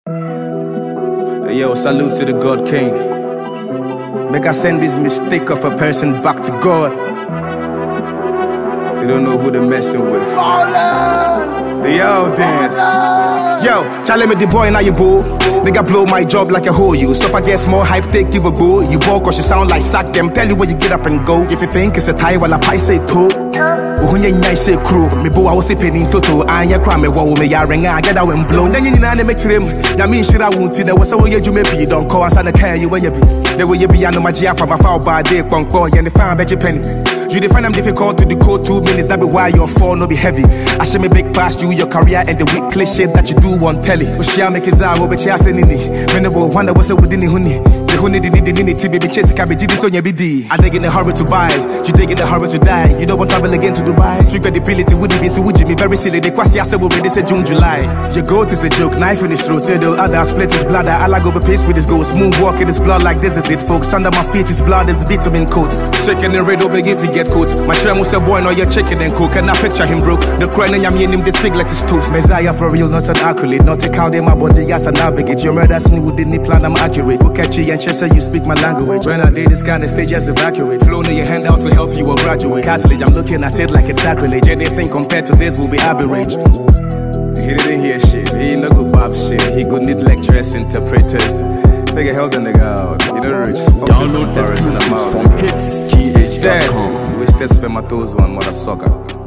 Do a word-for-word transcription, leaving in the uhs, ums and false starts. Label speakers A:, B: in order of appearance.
A: Hey, yo, salute to the God King. Make I send this mistake of a person back to God. They don't know who they're messing with. They all dead. Yo, Charlie me the boy now you boo. Nigga blow my job like a hoe you. So if I get small hype, take give a go. You walk cause you sound like sack them. Tell you where you get up and go. If you think it's a tie, well I pie say toe. Uhunya nyai say crew. Me bo I was sipping toto. Anya cry me wow me ya ring I get out and blow. Then you know I make trim. Ya mean shit I won't see. There was a way you may be. Don't call us and I care you when you be. The way you be I know my G from my foul by day. Punk boy and the fan bet you penny. You define them difficult to decode two minutes. That be why your fall no be heavy. I should me big past you, your career and the weak cliche that you do on telly. But she make his eye over chase in it. When the wonder was up within the honey. The honey did the nitty to be chasing cabbage. This on your B D. I dig in a hurry to buy. You dig in a hurry to die. You don't want to travel again to Dubai. True credibility wouldn't be so would you be very silly. The quasi I said already said June, July. Your goat is a joke, knife in his throat. Say the other split his blood. I like over pace with his goal. Smooth walk in his blood like this is it, folks. Under my feet his blood is vitamin coat. Second and red over if he get coats. My tram was a boy, now you're chicken and cook. And I picture him broke. The crown and I'm him this big like his toast. Messiah for real, not an accolade. Not a count in my body, yes, I navigate. Your murder's new with the plan, I'm accurate. Look at you and Chester, you speak my language. When I did this kind of stage, just evacuate. Flow in your hand out to help you or graduate. Castlage, I'm looking at it like it's sacrilege. Anything compared to this will be average. He didn't hear shit. He ain't no good Bob shit. He could need lecturers, interpreters. Figure hell the nigga out. You know rich. Download this in the mouth. From hits G H dot com. We still spermatozoa on mother sucker.